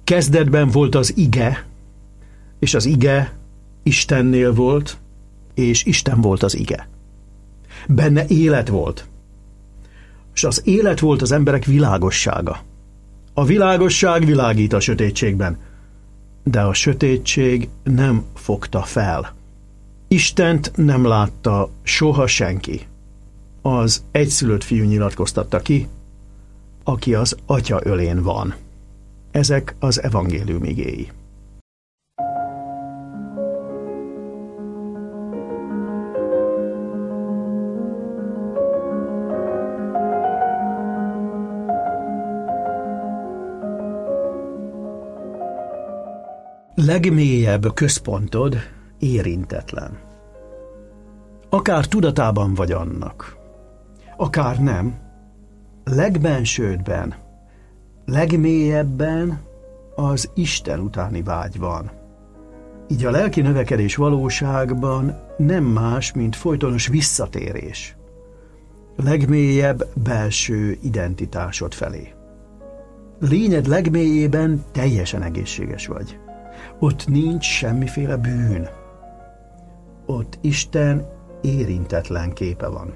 Kezdetben volt az ige, és az ige Istennél volt, és Isten volt az ige. Benne élet volt, és az élet volt az emberek világossága. A világosság világít a sötétségben, de a sötétség nem fogta fel. Istent nem látta soha senki. Az egyszülött fiú nyilatkoztatta ki, aki az Atya ölén van. Ezek az evangélium igéi. Legmélyebb központod érintetlen. Akár tudatában vagy annak, akár nem, legbensődben, legmélyebben az Isten utáni vágy van. Így a lelki növekedés valóságban nem más, mint folytonos visszatérés. Legmélyebb belső identitásod felé. Lényed legmélyében teljesen egészséges vagy. Ott nincs semmiféle bűn. Ott Isten érintetlen képe van.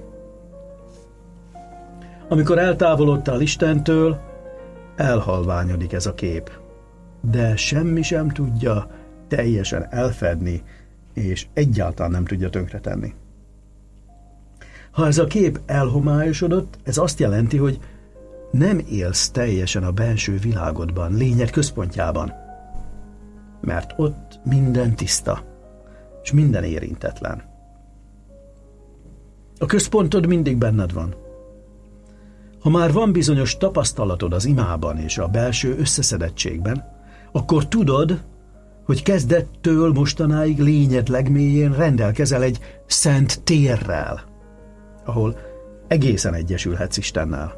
Amikor eltávolodtál Istentől, elhalványodik ez a kép, de semmi sem tudja teljesen elfedni, és egyáltalán nem tudja tönkretenni. Ha ez a kép elhomályosodott, ez azt jelenti, hogy nem élsz teljesen a belső világodban, lényed központjában, mert ott minden tiszta, és minden érintetlen. A központod mindig benned van. Ha már van bizonyos tapasztalatod az imában és a belső összeszedettségben, akkor tudod, hogy kezdettől mostanáig lényed legmélyén rendelkezel egy szent térrel, ahol egészen egyesülhetsz Istennel.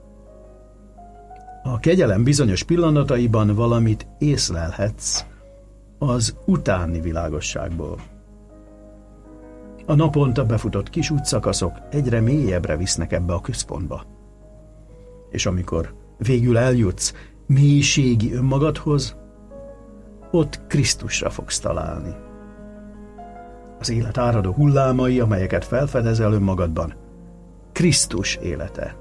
A kegyelem bizonyos pillanataiban valamit észlelhetsz az utáni világosságból. A naponta befutott kis útszakaszok egyre mélyebbre visznek ebbe a központba. És amikor végül eljutsz mélységi önmagadhoz, ott Krisztusra fogsz találni. Az élet áradó hullámai, amelyeket felfedezel önmagadban, Krisztus élete.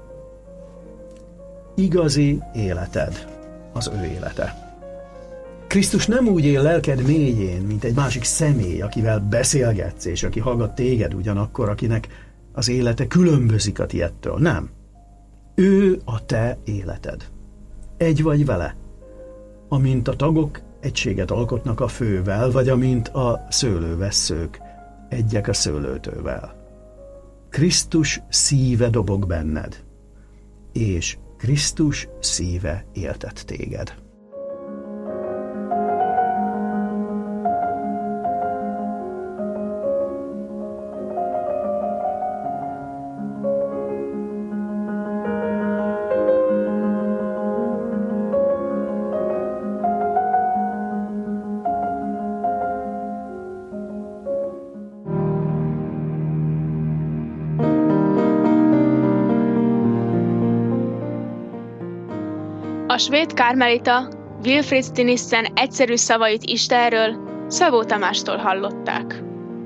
Igazi életed az ő élete. Krisztus nem úgy él lelked mélyén, mint egy másik személy, akivel beszélgetsz, és aki hallgat téged ugyanakkor, akinek az élete különbözik a tiettől. Nem. Ő a te életed. Egy vagy vele. Amint a tagok egységet alkotnak a fővel, vagy amint a szőlővesszők egyek a szőlőtővel. Krisztus szíve dobog benned, és Krisztus szíve éltet téged. A svéd kármelita Wilfrid Stinissen egyszerű szavait Istenről Szabó Tamástól hallották.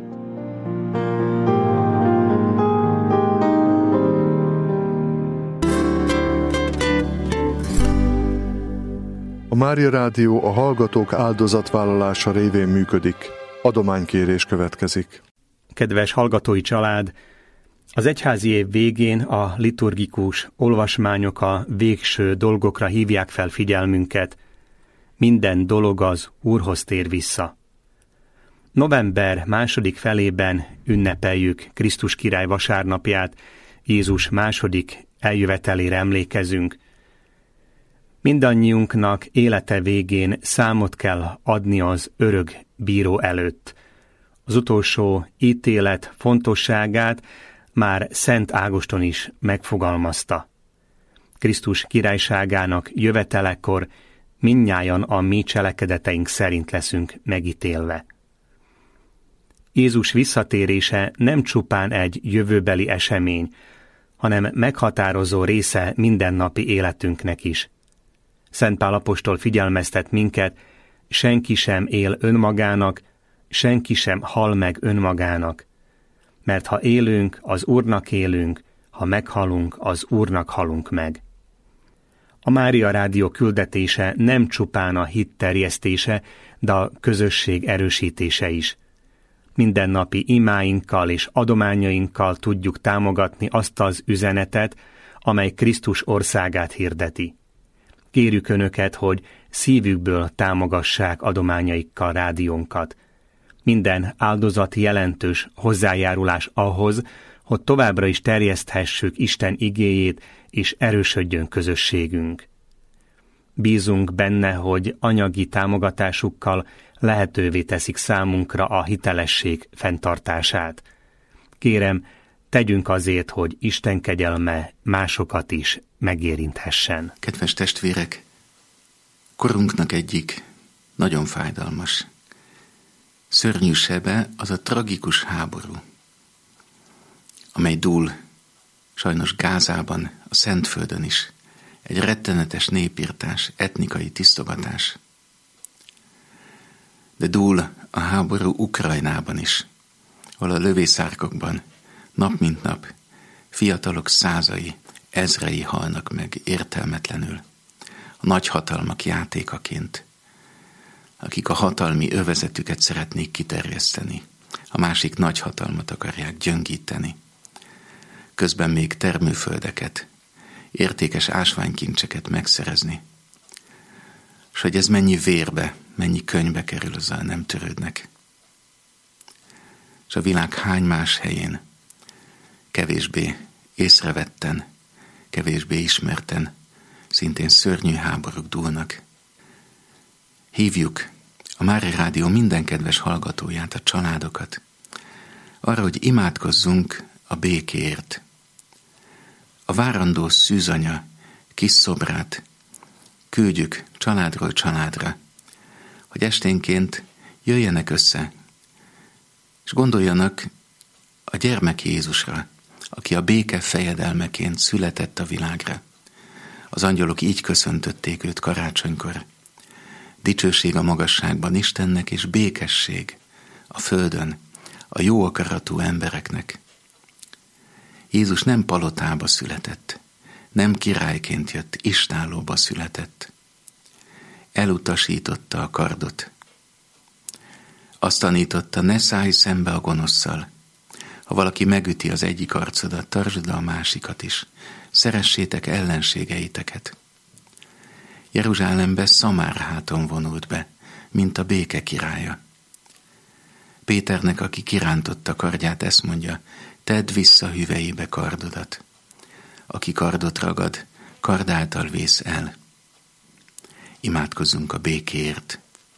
A Mária Rádió a hallgatók áldozatvállalása révén működik. Adománykérés következik. Kedves hallgatói család! Az egyházi év végén a liturgikus olvasmányok a végső dolgokra hívják fel figyelmünket. Minden dolog az Úrhoz tér vissza. November második felében ünnepeljük Krisztus király vasárnapját, Jézus második eljövetelére emlékezünk. Mindannyiunknak élete végén számot kell adni az örök bíró előtt. Az utolsó ítélet fontosságát már Szent Ágoston is megfogalmazta. Krisztus királyságának jövetelekor mindnyájan a mi cselekedeteink szerint leszünk megítélve. Jézus visszatérése nem csupán egy jövőbeli esemény, hanem meghatározó része mindennapi életünknek is. Szent Pál apostol figyelmeztet minket, senki sem él önmagának, senki sem hal meg önmagának. Mert ha élünk, az Úrnak élünk, ha meghalunk, az Úrnak halunk meg. A Mária Rádió küldetése nem csupán a hit terjesztése, de a közösség erősítése is. Mindennapi imáinkkal és adományainkkal tudjuk támogatni azt az üzenetet, amely Krisztus országát hirdeti. Kérjük Önöket, hogy szívükből támogassák adományaikkal rádiónkat. Minden áldozat jelentős hozzájárulás ahhoz, hogy továbbra is terjeszthessük Isten igéjét, és erősödjön közösségünk. Bízunk benne, hogy anyagi támogatásukkal lehetővé teszik számunkra a hitelesség fenntartását. Kérem, tegyünk azért, hogy Isten kegyelme másokat is megérinthessen. Kedves testvérek, korunknak egyik nagyon fájdalmas, szörnyű sebe az a tragikus háború, amely dúl sajnos Gázában, a Szentföldön is, egy rettenetes népirtás, etnikai tisztogatás. De dúl a háború Ukrajnában is, ahol a lövészárkokban nap mint nap fiatalok százai, ezrei halnak meg értelmetlenül, a nagyhatalmak játékaként, akik a hatalmi övezetüket szeretnék kiterjeszteni, a másik nagyhatalmat akarják gyöngíteni. Közben még termőföldeket, értékes ásványkincseket megszerezni. És hogy ez mennyi vérbe, mennyi könyvbe kerül, azzal nem törődnek. És a világ hány más helyén kevésbé észrevetten, kevésbé ismerten, szintén szörnyű háborúk dúlnak. Hívjuk a Mária Rádió minden kedves hallgatóját, a családokat, arra, hogy imádkozzunk a békéért. A várandó szűzanya kis szobrát küldjük családról családra, hogy esténként jöjjenek össze, és gondoljanak a gyermek Jézusra, aki a béke fejedelmeként született a világra. Az angyalok így köszöntötték őt karácsonykor. Dicsőség a magasságban Istennek, és békesség a földön a jó akaratú embereknek. Jézus nem palotába született, nem királyként jött, istállóba született. Elutasította a kardot. Azt tanította, ne szállj szembe a gonosszal. Ha valaki megüti az egyik arcodat, tartsd a másikat is. Szeressétek ellenségeiteket. Jeruzsálembe Szamárháton vonult be, mint a béke királya. Péternek, aki kirántotta kardját, ezt mondja, tedd vissza hüvelyébe kardodat. Aki kardot ragad, kard által vész el. Imádkozzunk a békéért.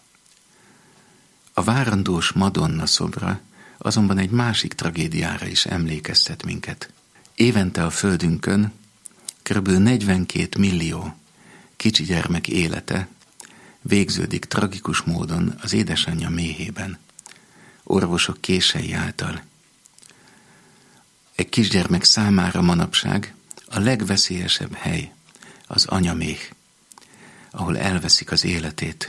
A várandós Madonna szobra azonban egy másik tragédiára is emlékeztet minket. Évente a földünkön kb. 42 millió kicsi gyermek élete végződik tragikus módon az édesanyja méhében, orvosok kései által. Egy kisgyermek számára manapság a legveszélyesebb hely az anyaméh, ahol elveszik az életét.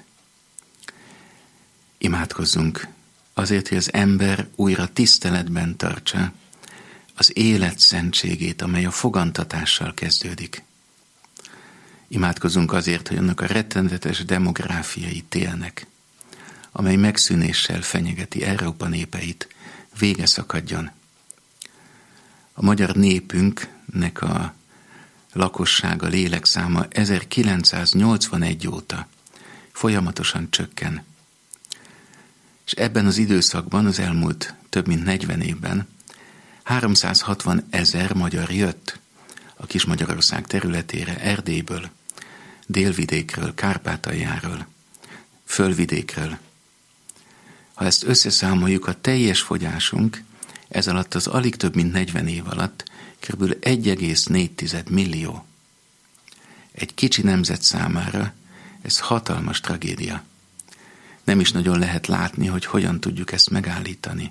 Imádkozzunk azért, hogy az ember újra tiszteletben tartsa az élet szentségét, amely a fogantatással kezdődik. Imádkozzunk azért, hogy annak a rettenetes demográfiai télnek, amely megszűnéssel fenyegeti Európa népeit, vége szakadjon. A magyar népünknek a lakossága, lélekszáma 1981 óta folyamatosan csökken. És ebben az időszakban, az elmúlt több mint 40 évben 360 000 magyar jött a Kis-Magyarország területére Erdélyből, Délvidékről, Kárpátaljáról, Fölvidékről. Ha ezt összeszámoljuk, a teljes fogyásunk ez alatt az alig több mint 40 év alatt kb. 1,4 millió. Egy kicsi nemzet számára ez hatalmas tragédia. Nem is nagyon lehet látni, hogy hogyan tudjuk ezt megállítani.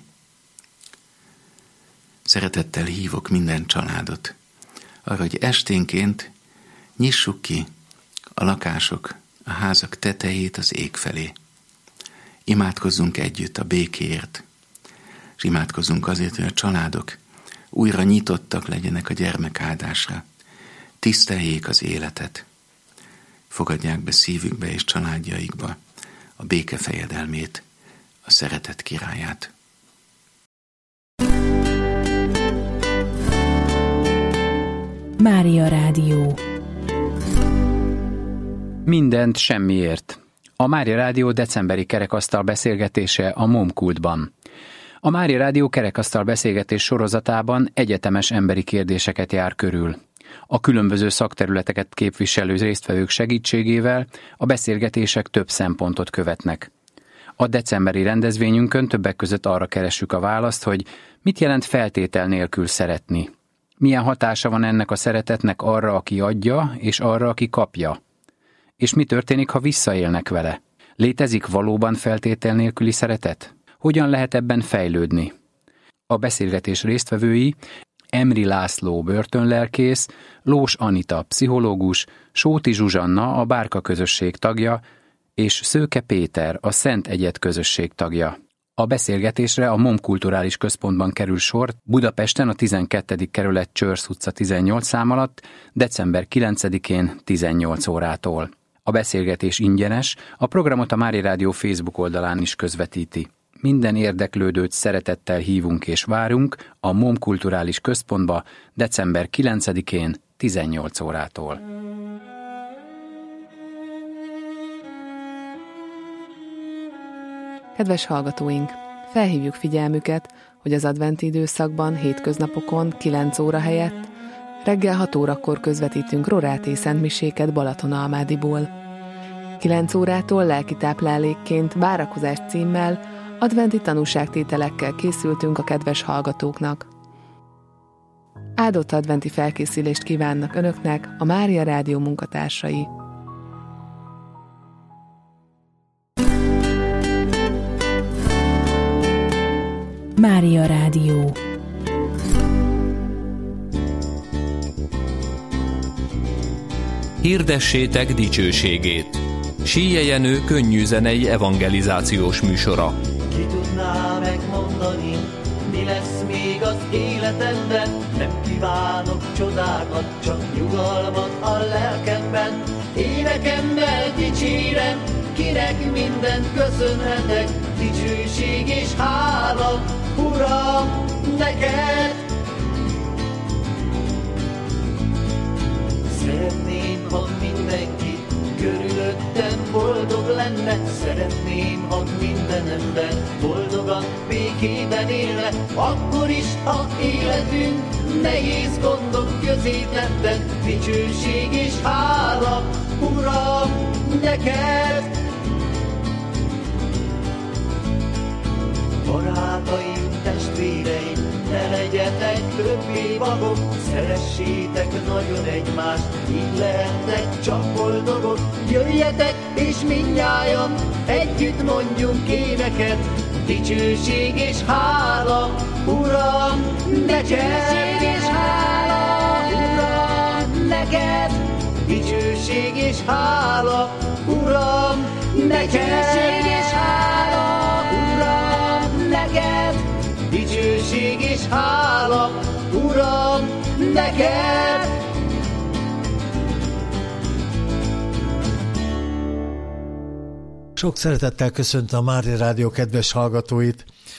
Szeretettel hívok minden családot arra, hogy esténként nyissuk ki a lakások, a házak tetejét az ég felé. Imádkozzunk együtt a békéért, és imádkozzunk azért, hogy a családok újra nyitottak legyenek a gyermekáldásra, tiszteljék az életet, fogadják be szívükbe és családjaikba a béke fejedelmét, a szeretet királyát. Mária Rádió. Mindent semmiért. A Mária Rádió decemberi kerekasztal beszélgetése a MOM-kultban. A Mária Rádió kerekasztal beszélgetés sorozatában egyetemes emberi kérdéseket jár körül. A különböző szakterületeket képviselő résztvevők segítségével a beszélgetések több szempontot követnek. A decemberi rendezvényünkön többek között arra keressük a választ, hogy mit jelent feltétel nélkül szeretni. Milyen hatása van ennek a szeretetnek arra, aki adja, és arra, aki kapja? És mi történik, ha visszaélnek vele? Létezik valóban feltétel nélküli szeretet? Hogyan lehet ebben fejlődni? A beszélgetés résztvevői Emri László börtönlelkész, Lós Anita pszichológus, Sóti Zsuzsanna a Bárka közösség tagja, és Szőke Péter a Szent Egyed közösség tagja. A beszélgetésre a MOM Kulturális Központban kerül sor Budapesten a 12. kerület Csörsz utca 18 szám alatt, december 9-én 18 órától. A beszélgetés ingyenes, a programot a Mária Rádió Facebook oldalán is közvetíti. Minden érdeklődőt szeretettel hívunk és várunk a MOM Kulturális Központba december 9-én 18 órától. Kedves hallgatóink! Felhívjuk figyelmüket, hogy az adventi időszakban hétköznapokon 9 óra helyett reggel 6 órakor közvetítünk roráti szentmiséket Balatonalmádiból. 9 órától lelki táplálékként Várakozás címmel adventi tanúságtételekkel készültünk a kedves hallgatóknak. Áldott adventi felkészülést kívánnak Önöknek a Mária Rádió munkatársai. Mária Rádió. Hirdessétek dicsőségét. Síje Jenő könnyű zenei evangelizációs műsora. Ki tudná megmondani, mi lesz még az életemben? Nem kívánok csodákat, csak nyugalmat a lelkemben. Énekemmel dicsérem, kinek mindent köszönhetek. Dicsőség és hála, Uram, neked. Szeretném, ha mindenki körülöttem boldog lenne. Szeretném, ha minden ember boldogan, békében élne. Akkor is, ha életünk nehéz gondok közé tettek. Dicsőség és hála, Uram, neked. Barátaim, testvéreim, ne legyetek többé vagok, szeressétek nagyon egymást, így lehettek csak boldogok. Jöjjetek és mindnyájan együtt mondjunk éneket, dicsőség és hála, Uram, neked. És hála, Uram, neked. Dicsőség és hála, Uram, neked. És hála, Uram, neked. Dicsőség és hála, Uram, neked. Sok szeretettel köszöntöm a Mária Rádió kedves hallgatóit.